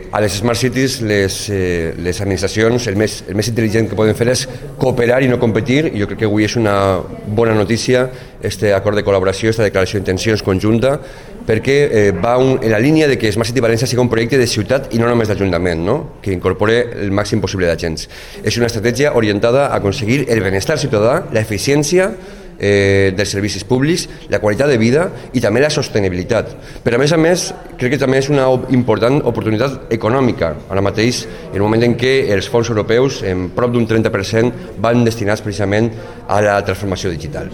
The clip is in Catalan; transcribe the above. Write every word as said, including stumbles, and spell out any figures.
a les Smart Cities les, eh, les administracions el més, el més intel·ligent que poden fer és cooperar i no competir, i jo crec que avui és una bona notícia este acord de col·laboració, esta declaració d'intencions conjunta, perquè eh, va un, en la línia de que Smart City València sigui un projecte de ciutat i no només d'Ajuntament, no? Que incorpore el màxim possible d'agents. És una estratègia orientada a aconseguir el benestar ciutadà, l'eficiència eh, dels servicis públics, la qualitat de vida i també la sostenibilitat. Però a més a més, crec que també és una important oportunitat econòmica. Ara mateix, en el moment en què els fons europeus, en prop d'un trenta per cent, van destinats precisament a la transformació digital.